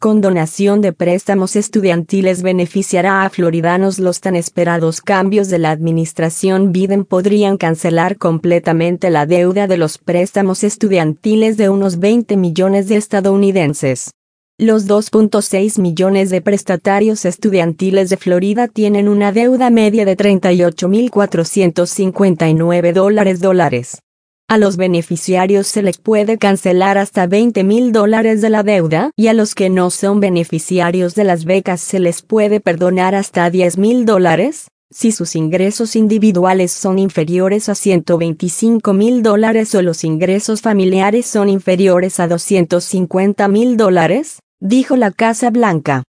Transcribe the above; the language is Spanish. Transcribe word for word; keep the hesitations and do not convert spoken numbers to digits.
condonación de préstamos estudiantiles beneficiará a floridanos. Los tan esperados cambios de la administración Biden podrían cancelar completamente la deuda de los préstamos estudiantiles de unos veinte millones de estadounidenses. Los dos punto seis millones de prestatarios estudiantiles de Florida tienen una deuda media de treinta y ocho mil cuatrocientos cincuenta y nueve dólares dólares. A los beneficiarios se les puede cancelar hasta veinte mil dólares de la deuda y a los que no son beneficiarios de las becas se les puede perdonar hasta diez mil dólares, si sus ingresos individuales son inferiores a ciento veinticinco mil dólares o los ingresos familiares son inferiores a doscientos cincuenta mil dólares, dijo la Casa Blanca.